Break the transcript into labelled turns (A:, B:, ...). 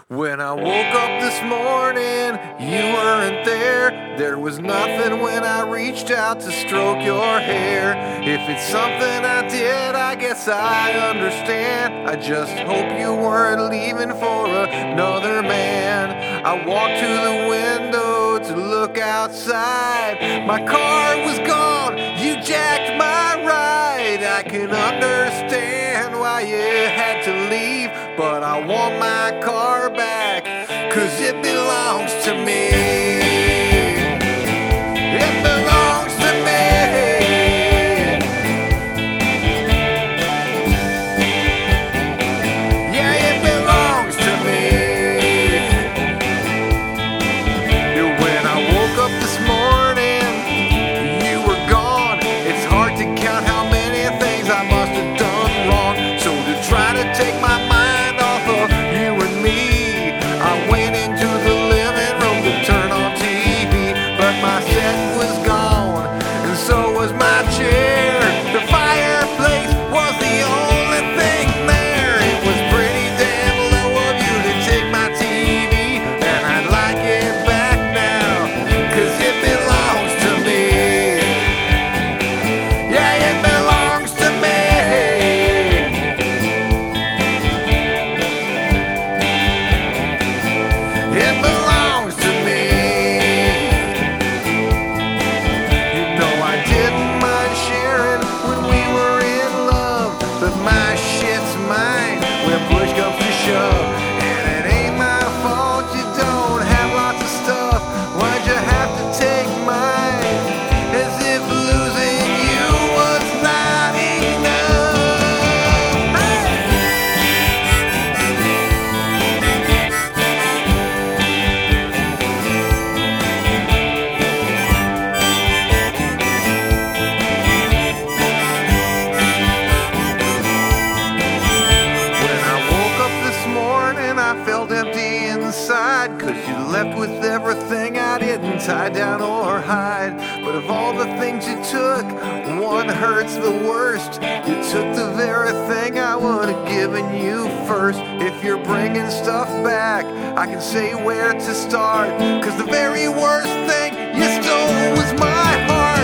A: When I woke up this morning, you weren't there. There was nothing when I reached out to stroke your hair. If it's something I did, I guess I understand. I just hope you weren't leaving for another man. I walked to the window to look outside. My car was gone, you jacked my ride. I can understand why you had to leave, but I want my car back, 'cause it belongs to me. It belongs to me. Yeah, it belongs to me. When I woke up this morning, you were gone. It's hard to count how many things I must have done wrong. So to try to take my mind off of you and me, I went into the living room to turn on TV, but my set was gone, and so was my chair. The fireplace was the only thing there. It was pretty damn low of you to take my TV, and I'd like it back now, 'cause it belongs to me. Yeah, it belongs to me. It belongs to me. You know I didn't mind sharing when we were in love, but my shit's mine when push comes to shove. And it ain't my fault you don't have lots of stuff. Why'd you have to take mine? As if losing you was not enough. Hey! When I woke up this morning, I felt empty inside, 'cause you left with everything I didn't tie down or hide. But of all the things you took, one hurts the worst. You took the very thing I would have given you first. If you're bringing stuff back, I can say where to start, 'cause the very worst thing you stole was my heart.